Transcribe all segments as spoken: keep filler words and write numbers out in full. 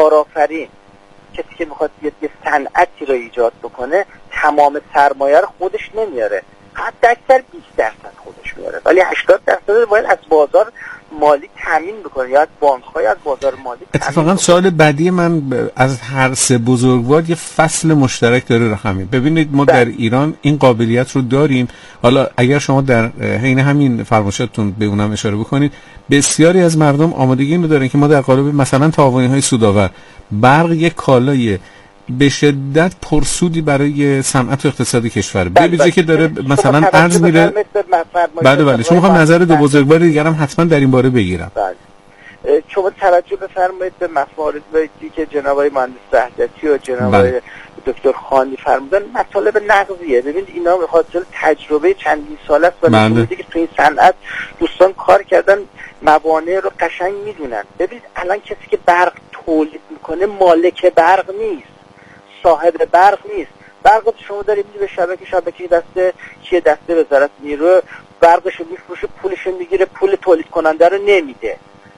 کارآفرین، کسی که میخواد یه صنعتی رو ایجاد بکنه تمام سرمایه رو خودش نمیاره، حتی اکثر بیست درصد خودش میاره، ولی هشتاد درصد باید از بازار مالی تامین بکنه یا از بانک‌های از بازار مالی. اتفاقا سوال بعدی من از هر سه بزرگوار یه فصل مشترک داره رو همین. ببینید ما در ایران این قابلیت رو داریم. حالا اگر شما در حین همین فرمایشاتتون به اونم اشاره بکنید، بسیاری از مردم آمادگی اینو دارن که ما در قالب مثلا تعاونی‌های سودآور برق یک کالای به شدت پرسودی برای صنعت و اقتصاد کشور، به ویژه که داره مثلا ارز میره. بله بله شما میخوام نظر دو بزرگوار دیگه هم حتما در این باره بگیرم. بله شما توجه بفرمایید به مواردی که جناب آقای مهندس وحدتی و جناب آقای دکتر خانی فرمودن، مطالب نقضیه. ببینید اینا حاصل تجربه چندین ساله است و نشون که تو این صنعت دوستان کار کردن، موانع رو قشنگ میدونن. ببینید الان کسی که برق تولید میکنه مالک برق نیست، صاحب برق نیست. برق شما داری میدی به شبکه، شبکه دسته چیه؟ دسته وزارت نیرو، برقشو میفروشه، پولشو میگیره، پول تولید کننده رو نمیده،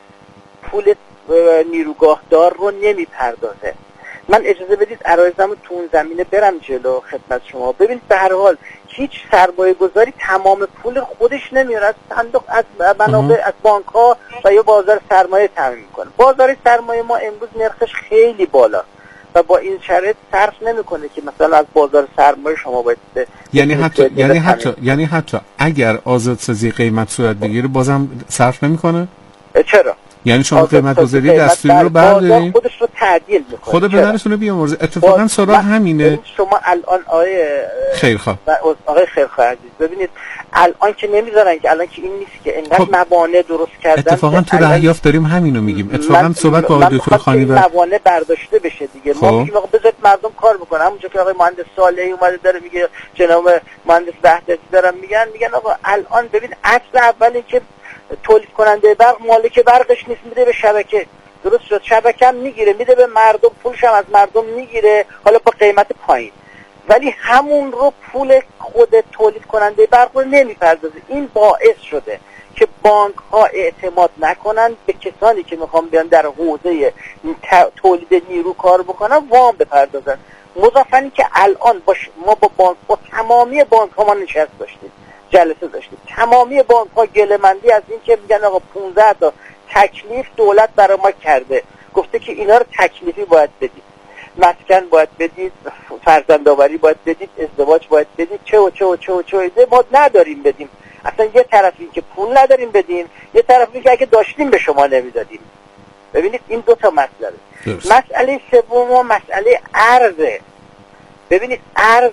پول نیروگاهدار رو نمیپردازه. من اجازه بدید عرایزمو تو اون زمینه برم جلو خدمت شما. ببینید به هر حال هیچ سرمایه گذاری تمام پول خودش نمیاره، از صندوق، از منابع، از بانک ها و یا بازار سرمایه تامین میکنه. بازار سرمایه ما امروز نرخش خیلی بالا و با این شرایط صرف نمیکنه که مثلا از بازار سرمایه شما باید یعنی حتی یعنی حتی یعنی حتی اگر آزادسازی قیمت صورت بگیره بازم صرف نمیکنه؟ چرا؟ یعنی شما قیمت گذاری دستوری رو بردارین خودش رو تعدیل میکنه، خود بدنتون رو بیامرزه. اتفاقا سراغ همینه. شما الان آقای خیرخواه آقای خیرخواه عزیز ببینید الان که نمیذارن که الان که این نیست که انقدر خب موانع درست کردن. اتفاقا تو رهیافت داریم همینو میگیم. اتفاقا صحبت با آقای دکتر خانی و موانع برداشته بشه دیگه. خب. ما میگیم آقا بذارید مردم کار بکنن، همونجا که آقای مهندس صالحی اومده داره میگه، جناب مهندس وحدتی دارن میگن میگن آقا الان ببین اصل اولی که تولید کننده برق مالک برقش نیست، میده به شبکه. درست شد، شبکه هم میگیره میده به مردم، پولش هم از مردم میگیره، حالا با قیمت پایین، ولی همون رو پول خود تولید کننده برق رو نمیپردازه. این باعث شده که بانک ها اعتماد نکنن به کسانی که میخوان بیان در حوزه تولید نیرو کار بکنن وام بپردازن. مضافاً که الان باش ما با بانک با تمامی بانک ها ما نشست داشتیم، جلسه داشتیم، تمامی بانک ها گله‌مندی از این که میگن آقا پانزده تا تکلیف دولت برای ما کرده، گفته که اینا رو تکلیفی باید بدید، مسکن باید بدید، فرزندآوری باید بدید، ازدواج باید بدید، چه و چه و چه و چه ما نداریم بدیم. اصلا یه طرف این که پول نداریم بدیم، یه طرف این که اگه داشتیم به شما نمیدادیم. ببینید این دو تا مسئله. مسئله سوم مسئله ارزه. ببینید ارز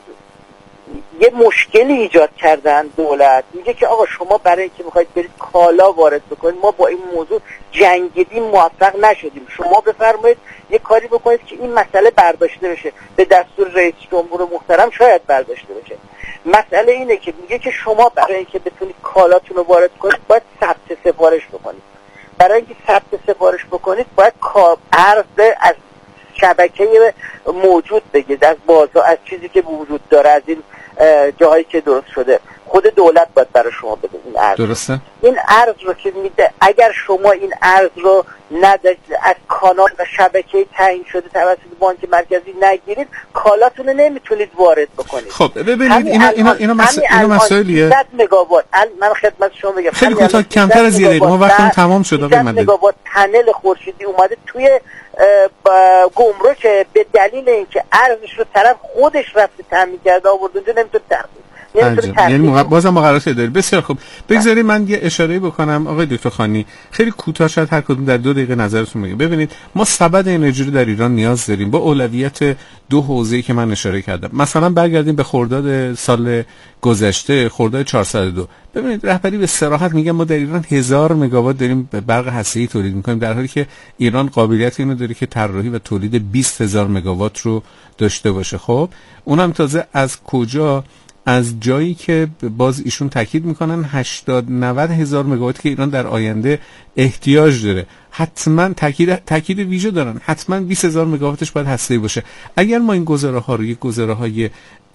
یه مشکلی ایجاد کردن دولت، میگه که آقا شما برای اینکه میخواید برید کالا وارد بکنید، ما با این موضوع جنگیدیم موفق نشدیم، شما بفرمایید یه کاری بکنید که این مسئله برداشته بشه. به دستور رئیس جمهور محترم شاید برداشته بشه. مسئله اینه که میگه که شما برای اینکه بتونید کالاتون رو وارد کنید باید ثبت سفارش بکنید. برای اینکه ثبت سفارش بکنید باید ارز از شبکه موجود بگید، از بازار، از چیزی که وجود داره، از این جایی که درست شده، خود دولت باید برای شما بده این ارز. درسته. این ارز رو که میده، اگر شما این ارز رو نداشت از کانال و شبکه تعیین شده توسط بانک مرکزی نگیرید، کالاتون رو نمیتونید وارد بکنید. خب ببینید اینا اینا اینا مسائل مسائلیه. صد مگاوات من خدمت شما بگم خیلی کوتاه، کمتر از یه دقیقه ما وقتمون تمام شد. آقای مهندس مگاوات پنل خورشیدی اومده توی گمرک به دلیل اینکه ارزش رو طرف خودش رفته تامین کرده آورد اونجا، نمیتونه تخفیف. یعنی موقع بازم مقررات داری. بسیار خوب، بگذارید من یه اشاره بکنم آقای دکتر خانی، خیلی کوتاه، شاید هر کدوم در دو دقیقه نظرتون بگید. ببینید ما سبد انرژی رو در ایران نیاز داریم با اولویت دو حوزه‌ای که من اشاره کردم. مثلا برگردیم به خرداد سال گذشته، خرداد چهارصد و دو. ببینید رهبری به صراحت میگه ما در ایران هزار مگاوات داریم برق هسته‌ای تولید می‌کنیم، در حالی که ایران قابلیت اینو داره که طراحی و تولید بیست هزار مگاوات رو داشته باشه. خب اونم تازه از کجا؟ از جایی که باز ایشون تاکید میکنن هشتاد نود هزار مگاوات که ایران در آینده احتیاج داره، حتما تاکید تاکید ویژه دارن حتما بیست هزار مگاواتش باید هسته‌ای باشه. اگر ما این گزاره ها رو یک گزاره های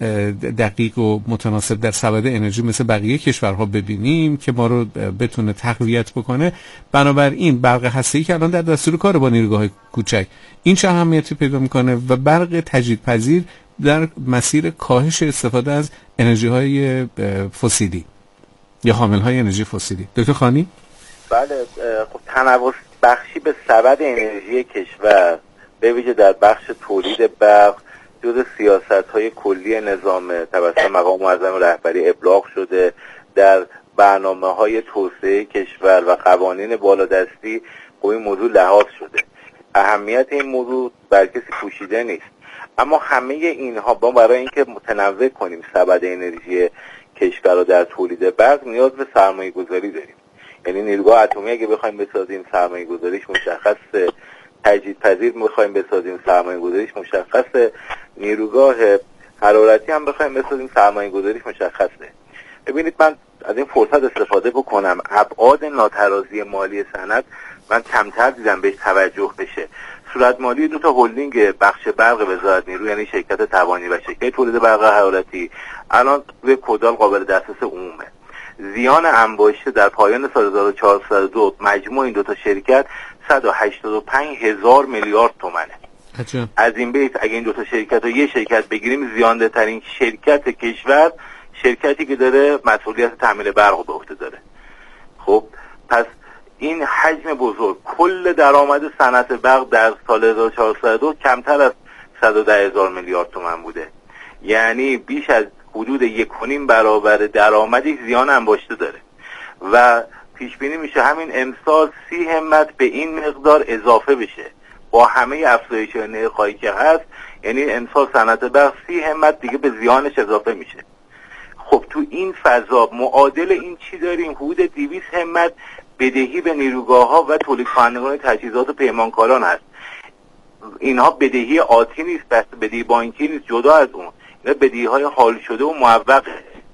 دقیق و متناسب در سبد انرژی مثل بقیه کشورها ببینیم که ما رو بتونه تقویت بکنه، بنابراین برق هسته‌ای که الان در دستور کار با نیروگاه کوچک این چه اهمیتی پیدا میکنه و برق تجدیدپذیر در مسیر کاهش استفاده از انرژی های فسیلی یا حامل های انرژی فسیلی. دکتر خانی؟ بله، خب تنوع بخشی به سبد انرژی کشور به ویژه در بخش تولید برق جز سیاست‌های کلی نظام توسط مقام معظم رهبری ابلاغ شده، در برنامه‌های توسعه کشور و قوانین بالادستی خب این موضوع لحاظ شده. اهمیت این موضوع بر کسی پوشیده نیست، اما همه اینها با برای اینکه متنوع کنیم سبد انرژی کشور رو در تولید برق نیاز به سرمایه گذاری داریم. یعنی نیروگاه اتمی اگه بخوایم بسازیم سرمایه گذاریش مشخصه، تجدیدپذیر میخوایم بسازیم سرمایه گذاریش مشخصه، نیروگاه حرارتی هم بخوایم بسازیم سرمایه گذاریش مشخصه. ببینید من از این فرصت استفاده بکنم، ابعاد ناترازی مالی صنعت من کمتر دیدم بهش توجه بشه. صورت مالی دو تا هلدینگ بخش برق وزارت نیرو یعنی شرکت توانی و شرکت تولید برق حرارتی الان روی کدال قابل دسترس عمومه. زیان انباشته در پایان سال هزار و چهارصد و دو مجموع این دو تا شرکت صد و هشتاد و پنج هزار میلیارد تومانه. عجب. از این بیت اگه این دو تا شرکت رو یه شرکت بگیریم زیانده ترین شرکت کشور شرکتی که داره مسئولیت تامین برق به عهده داره. خب پس این حجم بزرگ کل درآمد صنعت برق در سال هزار و چهارصد و دو کمتر از صد و ده هزار میلیارد تومان بوده، یعنی بیش از حدود یک و نیم برابر درآمدی زیان انباشته داره و پیش بینی میشه همین امسال سی همت به این مقدار اضافه بشه با همه افزایش‌های نرخ‌هایی که هست، یعنی امسال صنعت برق سی همت دیگه به زیانش اضافه میشه. خب تو این فضا معادل این چی داریم؟ حدود دویست همت بدهی به نیروگاه‌ها و تولید کنندگان تجهیزات و پیمانکاران هست. اینها بدهی آتی نیست، بس بدهی بانکی نیست، جدا از اون اینا بدهی‌های حال شده و معوقه.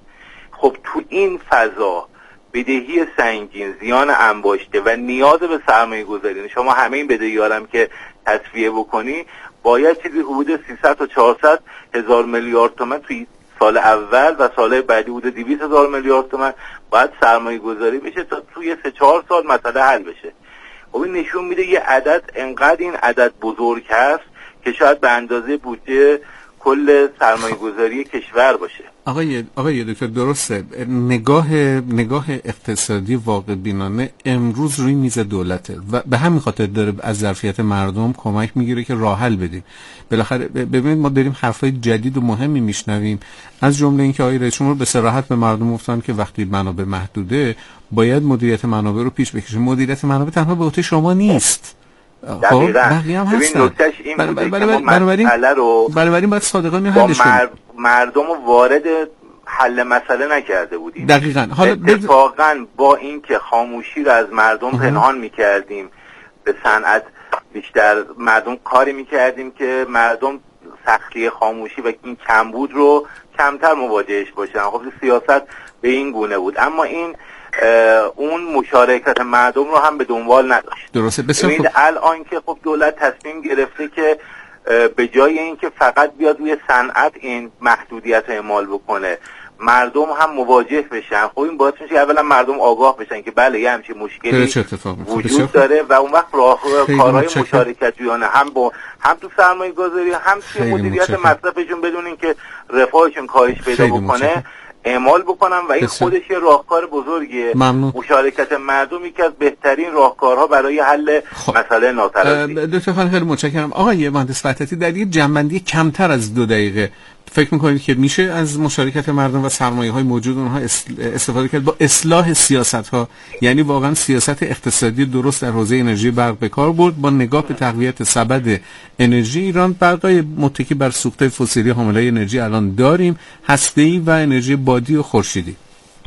خب تو این فضا بدهی سنگین، زیان انباشته و نیاز به سرمایه گذاری، شما همه این بدهی‌ها هم که تصفیه بکنی باید چیزی حدود سیصد تا چهارصد هزار میلیارد تومان توی سال اول و سال بعدی حدود دویست هزار میلیارد تومان باید سرمایه گذاری بشه تا توی سه چهار سال مسئله حل بشه. خب این نشون میده یه عدد انقدر این عدد بزرگ هست که شاید به اندازه بودجه کل سرمایه گذاری کشور باشه. آقای آقای دکتر درسته، نگاه نگاه اقتصادی واقع بینانه امروز روی میز دولته و به همین خاطر داره از ظرفیت مردم کمک میگیره که راه حل بدیم. بالاخره ببینید ما داریم حرفای جدید و مهمی میشنویم، از جمله اینکه آقای رئیس جمهور به صراحت به مردم گفتن که وقتی منابع محدوده باید مدیریت منابع رو پیش بکشیم. مدیریت منابع تنها به عهده شما نیست. خب بقیه هم هستن. بنابراین بنابراین باید صادقانه حلش کنیم. مردم رو وارد حل مسئله نکرده بودیم. دقیقاً. حالا اتفاقاً با اینکه خاموشی رو از مردم پنهان میکردیم، به صنعت بیشتر مردم کاری میکردیم که مردم سختی خاموشی و این کمبود رو کمتر مواجهش باشن. خب سیاست به این گونه بود، اما این اون مشارکت مردم رو هم به دنبال نداشت. درسته. بسیار خوب. الان که خب دولت تصمیم گرفته که به جای اینکه فقط بیاد روی صنعت این محدودیت رو اعمال بکنه مردم هم مواجه بشن، خب این باعث میشه اولا مردم آگاه بشن که بله یه همچین مشکلی وجود داره و اون وقت راه کارهای مشارکت جویانه هم با هم تو سرمایه گذاری هم توی مدیریت مصرفشون بدون اینکه رفاهشون کاهش پیدا بکنه اعمال بکنم و این خودش یه راهکار بزرگیه. ممنون. مشارکت مردم یکی از بهترین راهکارها برای حل خب. مسئله ناترازی. دکتر خان خیلی متشکرم. آقای مهندس وحدتی در یک جنبندی کمتر از دو دقیقه فکر میکنید که میشه از مشارکت مردم و سرمایه‌های موجود اونها استفاده کرد با اصلاح سیاست‌ها، یعنی واقعا سیاست اقتصادی درست در حوزه انرژی برق به کار برد با نگاه به تقویت سبد انرژی ایران؟ برقای متکی بر سوخته فسیلی حاملای انرژی الان داریم، هسته‌ای و انرژی بادی و خورشیدی.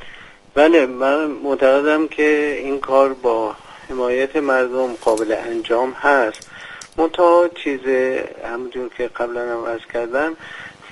بله، من معتقدم که این کار با حمایت مردم قابل انجام هست. منتها چیز همونجور که قبلا هم عرض کردم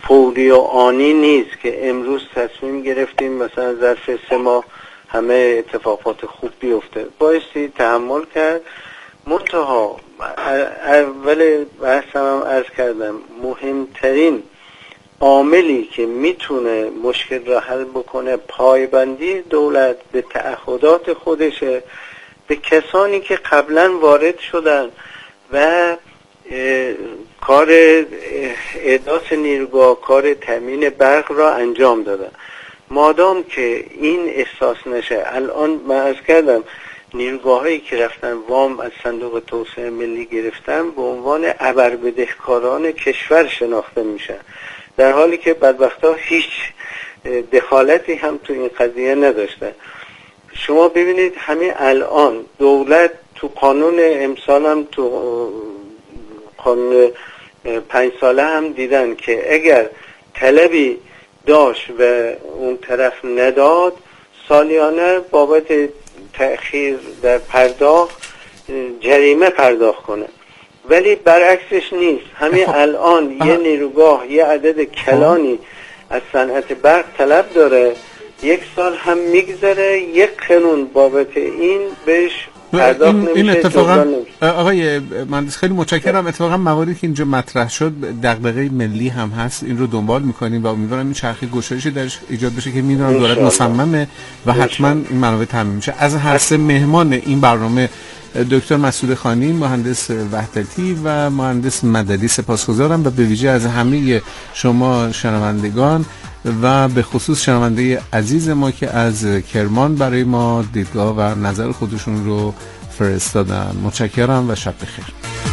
فوری و آنی نیست که امروز تصمیم گرفتیم مثلا ظرف سه ماه همه اتفاقات خوب بیفته. بایستی تحمل کرد. منتها اول بحثم هم عرض کردم مهمترین عاملی که میتونه مشکل را حل بکنه پایبندی دولت به تعهدات خودشه، به کسانی که قبلا وارد شدن و کار احداث نیروگاه، کار تامین برق را انجام دادن. مادام که این احساس نشه، الان من عرض کردم نیروگاه هایی که رفتن وام از صندوق توسعه ملی گرفتن به عنوان ابربدهکاران کشور شناخته میشن، در حالی که بدبختا هیچ دخالتی هم تو این قضیه نداشتن. شما ببینید همین الان دولت تو قانون امسال هم تو قانون پنج ساله هم دیدن که اگر طلبی داشت و اون طرف نداد سالیانه بابت تأخیر در پرداخت جریمه پرداخت کنه، ولی برعکسش نیست. همین الان یه نیروگاه یه عدد کلانی از صنعت برق طلب داره، یک سال هم میگذره یک قانون بابت این بهش پرداخت نمیشه. این اتفاقا آقای مهندس خیلی متشکرم. اتفاقا مواردی که اینجا مطرح شد دغدغه ملی هم هست، این رو دنبال میکنیم و امیدوارم این چرخه گشایشی درش ایجاد بشه که میدونم دولت مصممه و حتما این منابع تامین میشه. از هر سه مهمان این برنامه دکتر مسعود خانی، مهندس وحدتی و مهندس مددی سپاسگزارم و به ویژه از همه شما شنوندگان و به خصوص شنونده عزیز ما که از کرمان برای ما دیدگاه و نظر خودشون رو فرستادن. متشکرم و شب بخیر.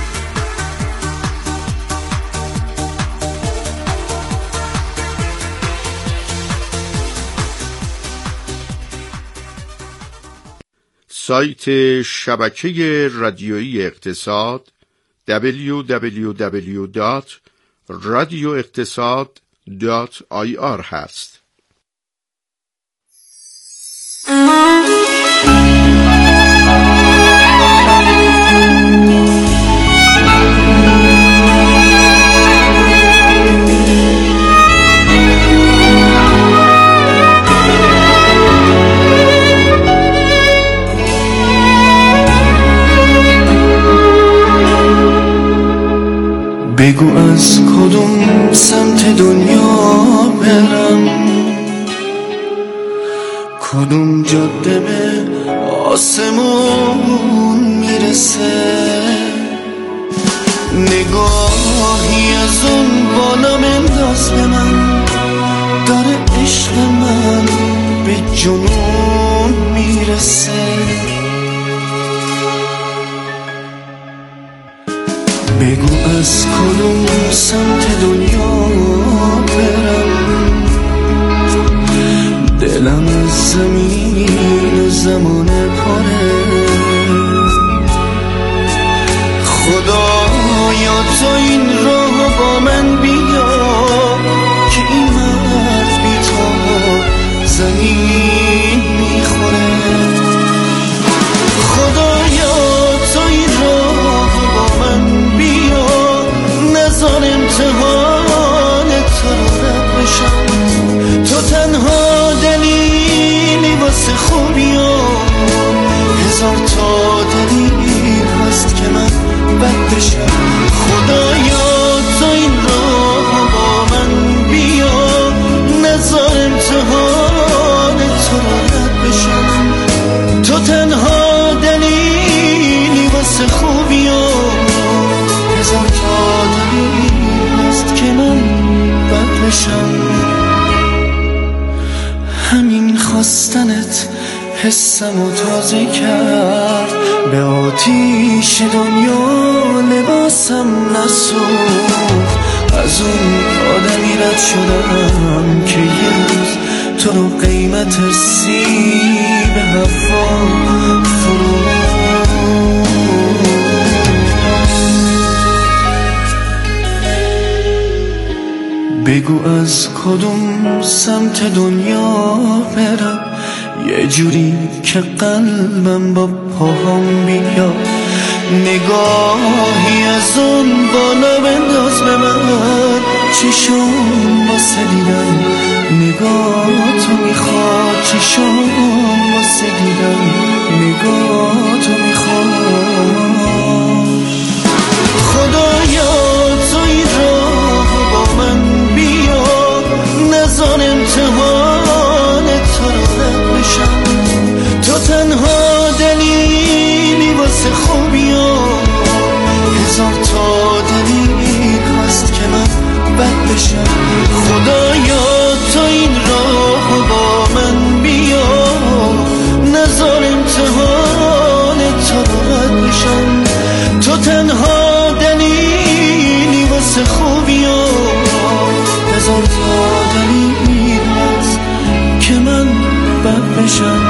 سایت شبکه رادیویی اقتصاد دبلیو دبلیو دبلیو دات رادیو اقتصاد دات آی آر هست. بگو از کدوم سمت دنیا برم، کدوم جاده به آسمون میرسه، نگاهی از اون بالا منداز به من، داره عشق من به جنون میرسه. بگو از کدوم سمت دنیا برم، دلم از زمین زمان پاره، خدایا تو این راه با من بیا که این مرد بی تو زمین میخوره، خدایا تو این راه با من بیا نذار امتحان تو رو رد بشم، تو تنها دلیلی واسه خوبیام، هزار تا دلیل هست که من بد بشم، خدایا تو این راه با من بیا نذار امتحان تو رو رد بشم، تو تنها دلیلی واسه خوبیام، هزار تا دلیل هست که من بد بشم. همین خواستنت حسمو تازه کرد، به آتیش دنیا لباسم نسوخت، از اون آدمی رد شدم که یه روز تو رو قیمت سیب هوا فروخت. بگو از کدوم سمت دنیا برم، یه جوری که قلبم با پاهم بیا، نگاهی از اون بالا بنداز به من، چشم واسه دیدن نگاه تو میخواد، چشم واسه دیدن نگاه تو میخواد. خدایا تو این راه با من بیا، نذار امتحان تو رو رد بشم. تو تنها دلیلی واسه خوبیام، هزار تا دلیل هست که من بد بشم. خدایا تو این راه با من بیا، نذار امتحان تو رو رد بشم. تو تنها دلیلی واسه خوبیام، هزار تا دلیل هست که من بد بشم.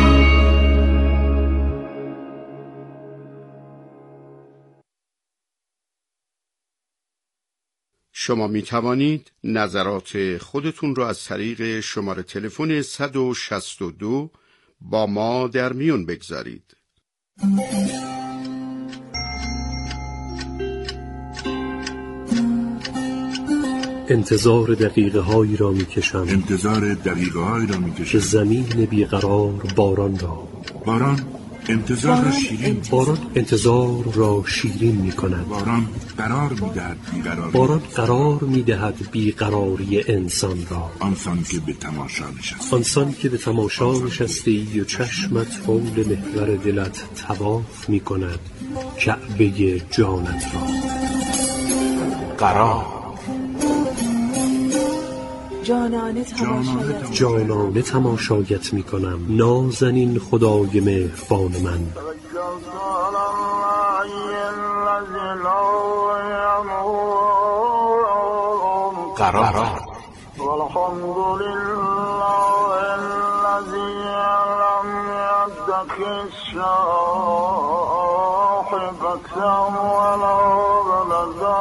شما می توانید نظرات خودتون را از طریق شماره تلفن صد و شصت و دو با ما در میون بگذارید. انتظار دقیقه هایی را می کشم، انتظار دقیقه هایی را می کشم که زمین بیقرار باران را باران انتظار را شیرین باران انتظار را شیرین می کند. باران قرار می دهد بیقراری باران قرار می دهد بیقراری انسان را. آنسان که به تماشا نشسته آنسان که به تماشا نشسته ای و چشمت حول محور دلت طواف می کند کعبه جانت را. قرار جانانه تماشایت جانانه تماشایت می کنم، نازنین خدای مهربان من. قرار والحمد لله الذي لم يتخذ صاحبة ولا ولدا.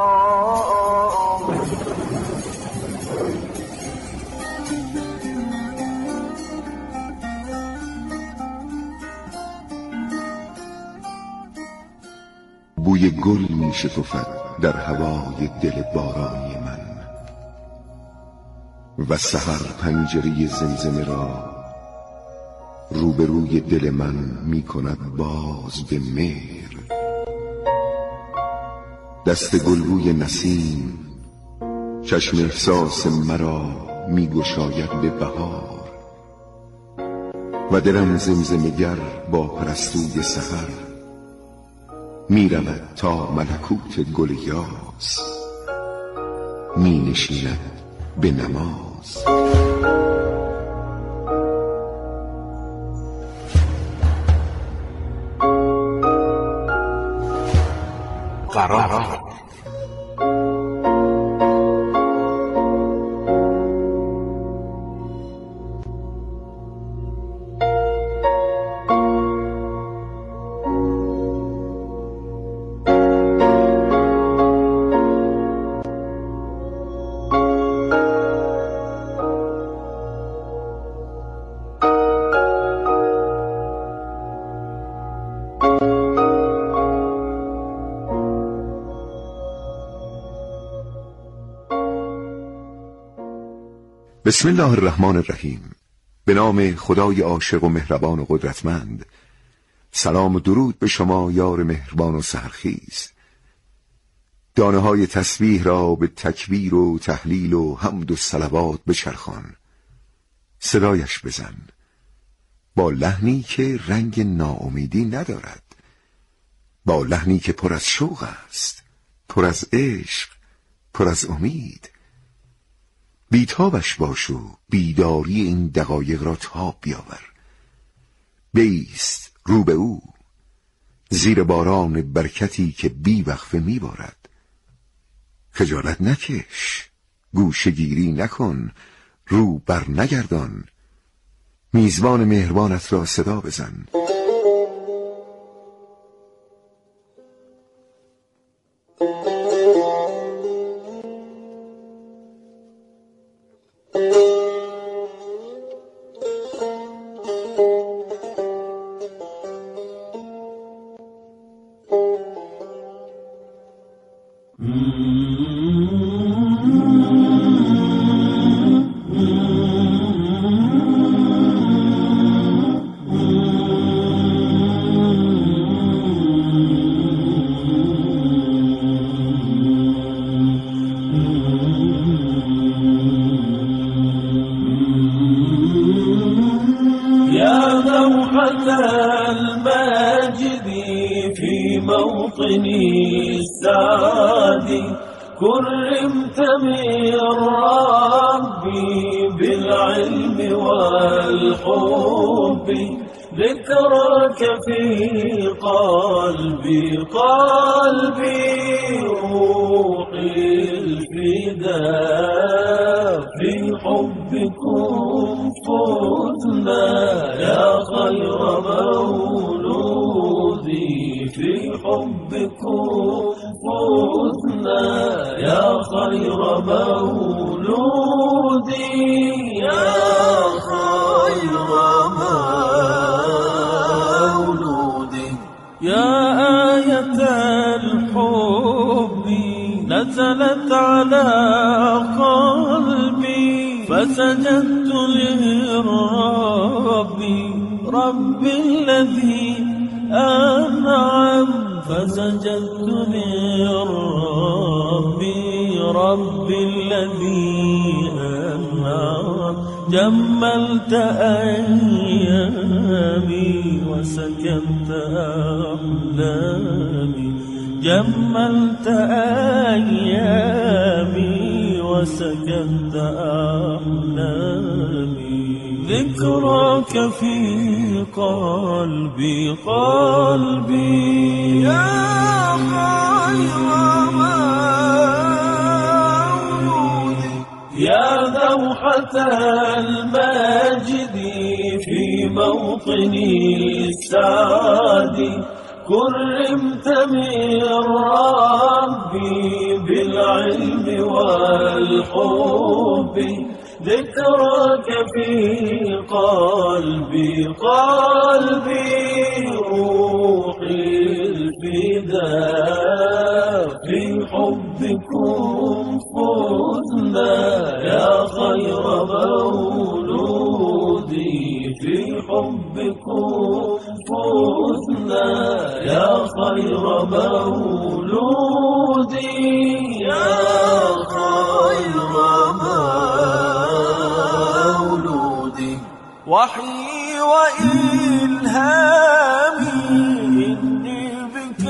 بوی گل می شکفد در هوای دل بارانی من، و سحر پنجره زمزمه را روبروی دل من می کند باز به مهر. دست گلبوی نسیم چشم احساس مرا می گشاید به بهار، و دلم زمزمه‌گر با پرستوی سحر می رود تا ملکوت گل یاس، می نشیند به نماز. قرار بسم الله الرحمن الرحیم. به نام خدای عاشق و مهربان و قدرتمند. سلام و درود به شما یار مهربان و سحرخیز. دانه های تسبیح را به تکبیر و تهلیل و حمد و صلوات بچرخان، صدایش بزن با لحنی که رنگ ناامیدی ندارد، با لحنی که پر از شوق است، پر از عشق، پر از امید. بیتابش باش و بیداری این دقایق را تاب بیاور. بایست رو به او، زیر باران برکتی که بی وقفه می بارد. خجالت نکش، گوشه گیری نکن، رو بر نگردان. میزبان مهربانت را صدا بزن. موطني السعادي كرمت من ربي بالعلم والحب ذكرك في قلبي قلبي روحي الفداء في حبكم فزنا يا خير مولودي في حبكم فزنا يا خير مولودي يا خير مولودي يا آية الحب نزلت على قلبي فسجدت للرب رب الذي أنعم فسجدت لربي رب الذي أنعم جملت أيامي وسكنت أحلامي جملت أيامي وسكنت أحلامي ذكرك في قلبي قلبي يا خير مولودي يا ذوحة المجد في موطني السعادي كرمت من ربي بالعلم والحب ذكرك في قلبي قلبي روحي الفداء في حبكم فزنا يا خير مولودي في حبكم فزنا يا خير مولودي يا خير مولودي وحي وإلهامي إني بك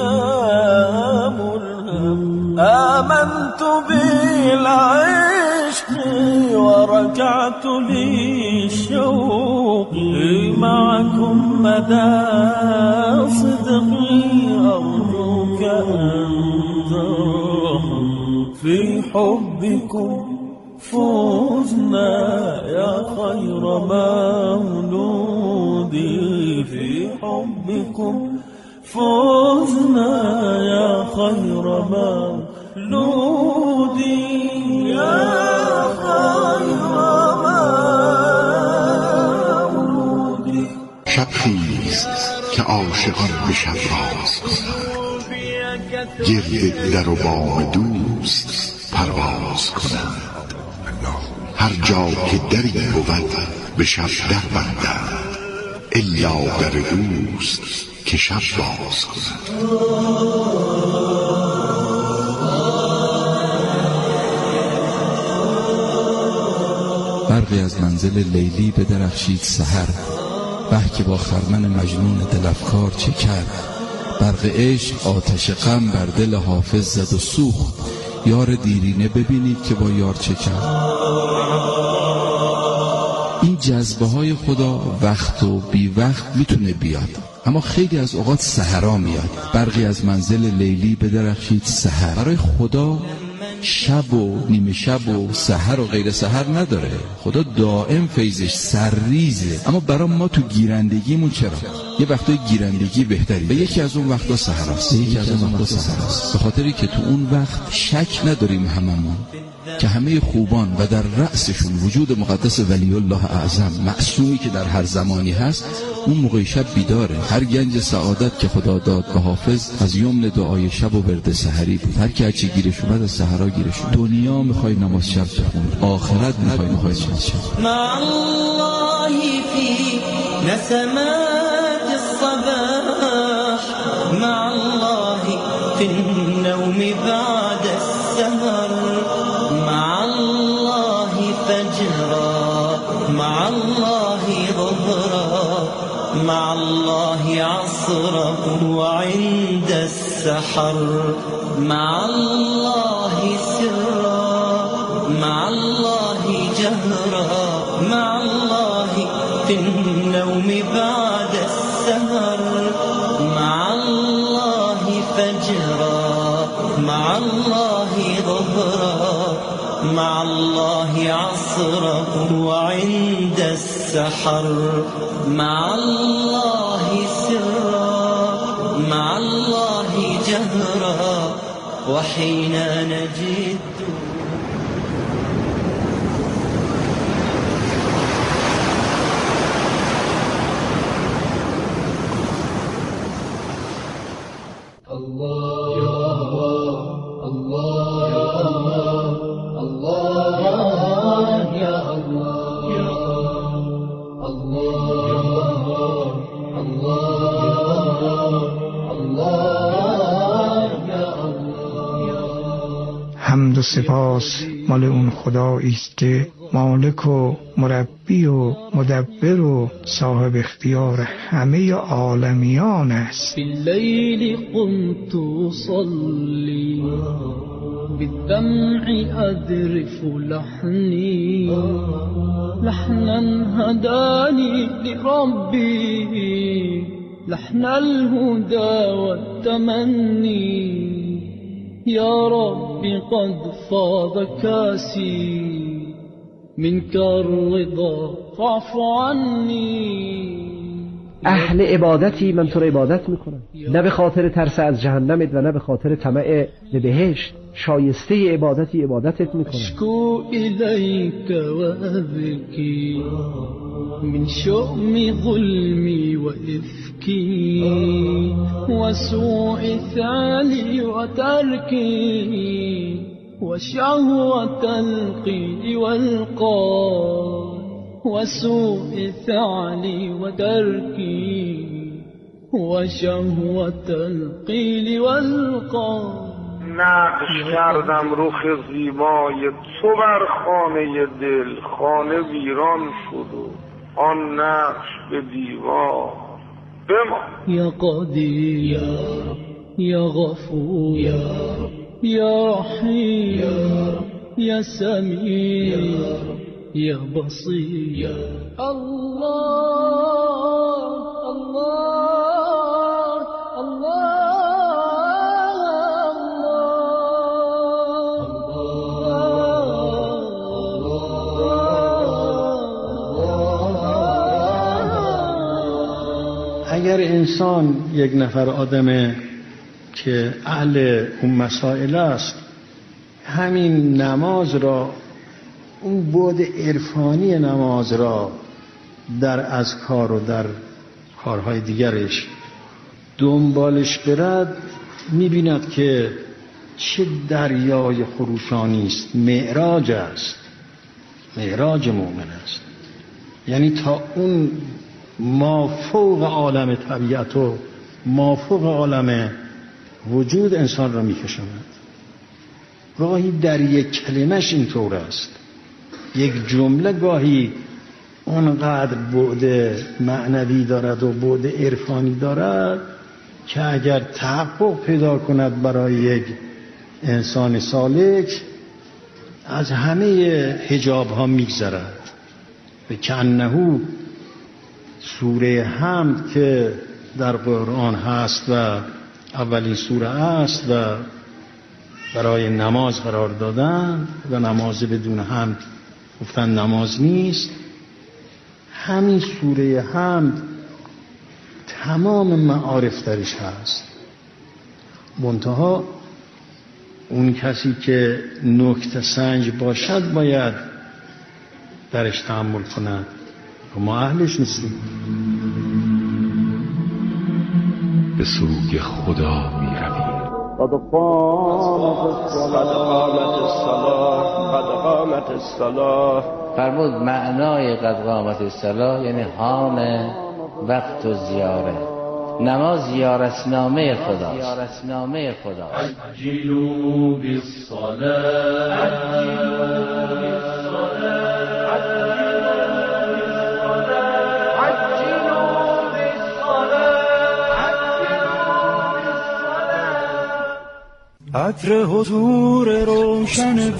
ملهم آمنت بالعشق وركعت للشوق معكم مدى صدقي أرجوك أن ترحم في حبكم فزنا يا خير مولودي في حبكم فزنا يا خير مولودي يا خير مولودي شب خیز که عاشقان به شب راز کنند گرد در و بام دوست پرواز کنند هر جا که دری بود به شب در بندند الا در دوست که شب باز کنند. برقی از منزل لیلی به درخشید سحر به که با خرمن مجنون دلفکار چه کرد برق عشق آتش غم بر دل حافظ زد و سوخت یار دیرینه ببینید که با یار چه کرد. این جذبه های خدا وقت و بی وقت میتونه بیاد اما خیلی از اوقات سحرا میاد. برقی از منزل لیلی به درخشید سحر برای خدا شب و نیمه شب و سحر و غیر سحر نداره. خدا دائم فیضش سرریزه اما برای ما تو گیرندگیمون چرا؟ یه وقتای گیرندگی بهتری. به یکی از اون وقتا سحراست. یکی از اون وقتا سحراست. به خاطری که تو اون وقت شک نداریم هممون که همه خوبان و در رأسشون وجود مقدس ولی الله اعظم معصومی که در هر زمانی هست، اون موقع شب بیداره. هر گنج سعادت که خدا داد به حافظ از یمن دعای شب و ورد سحری بود. هر کی هرچی گیرش اومد از سحرا گیرش اومد. دنیا میخوای نماز شب بخونی، آخرت میخوای نماز شب. مع الله فی نسمات الصباح، مع الله فی النوم بعد السهر، مع الله فجرا، مع الله ظهرا، مع الله عصرا وعند السحر، مع الله سرا، مع الله جهرا، مع الله في النوم بعد السهر، مع الله فجرا، مع الله ظهرا، مع الله عصرا وعند السحر، مع الله سرا، مع الله جهرا وحين نجد. الله يا الله يا الله يا الله يا الله يا الله يا الله. حمد و سپاس مال اون خدایی است که مالک و مربی و مدبر و صاحب اختیار همه عالمیان است. باللیل قمت اصلی بالدمع اذرف لحنی لحنا هدانی لربی لحن الهدى والتمنی یا ربی قد فاض کاسی منك الرضا فاعف عني. اهل عبادتی من تو را عبادت میکنم، نه به خاطر ترس از جهنمت و نه به خاطر طمع به بهشت. شایسته عبادتی عبادتت میکنم. اشکو الیک و ابکی من شؤم ظلمی و افکی و سوء ثالی و ترکی وشهوة القيل والقال وسوء الثعل وتركي وشهوة القيل والقال. نقش کردم رخ زیبای تو بر خانه دل، خانه ویران شد و آن نقش به دیوار بمان. یا قدیر یا غفور یا رحیم یا سمیع یا بصیر. الله الله اگر انسان یک نفر آدمه که اهل اون مسائل است، همین نماز را، اون بعد عرفانی نماز را در اذکار و در کارهای دیگرش دنبالش برد، میبیند که چه دریای خروشانی است. معراج است، معراج مؤمن است. یعنی تا اون مافوق عالم طبیعت و مافوق عالم وجود انسان را میکشاند. گاهی در یک کلمش اینطور است، یک جمله گاهی اونقدر بعد معنوی دارد و بعد عرفانی دارد که اگر تحقق پیدا کند برای یک انسان سالک، از همه حجاب ها میگذرد. به کأنه سوره حمد که در قرآن هست و اولین سوره است و برای نماز قرار دادن و نماز بدون حمد گفتن نماز نیست، همین سوره حمد تمام معارف درش هست. منتها اون کسی که نکته سنج باشد باید درش تأمل کند و ما اهلش نیستیم. به سوی خدا می رویم. قد قامت الصلاة قد قامت الصلاة. فرمود معنای قد قامت الصلاة یعنی حان وقت و زیاره. نماز زیارتنامه خدا. زیارتنامه خدا. عجلوا بالصلاة. عجلوا بالصلاة. عطر حضور روشن